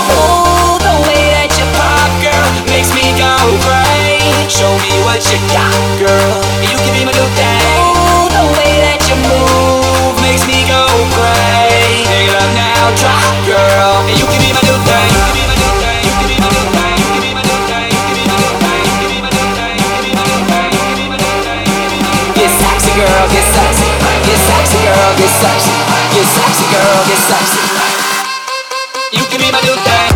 Ooh, the way that you pop, girl, makes me go crazy. Show me what you got, girl. You can be my new thing. Ooh, the way that you move makes me go crazy. Pick it up now, drop, girl. You can be my new thing. You can be my new thing. You can be my new thing. You can be my new thing. You can be my new thing. You can be my new thing. You can be my new thing. You can be my new thing. Get sexy, girl, get sexy. Get sexy, girl, get sexy. Get sexy, girl, get sexy. You can be my new thing.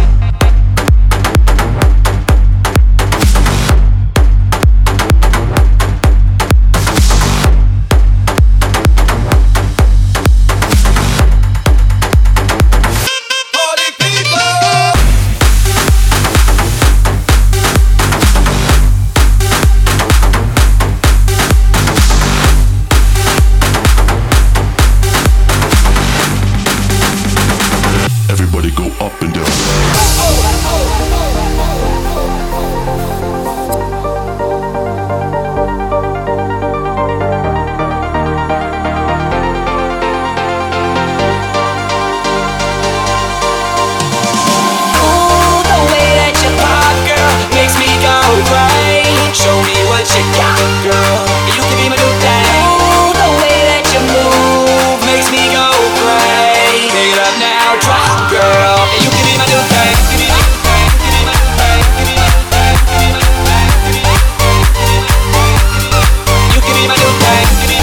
Everybody go up and down. Show me what you got, girl. You can be my new thing. Ooh, the way that you move makes me go crazy. Pick it up now, drop, girl. You can be my new thing. You can be my new thing. You can be my new thing. You can be my new thing. You can be my new thing. You can be my new thing. You can be my new thing. You can be my new thing. You can be my new thing.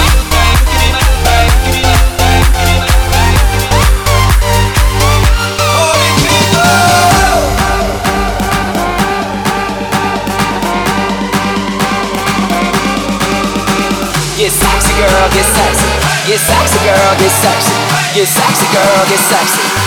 Holy people. Get sexy, girl, get sexy. Get sexy, girl, get sexy. Get sexy, girl, get sexy.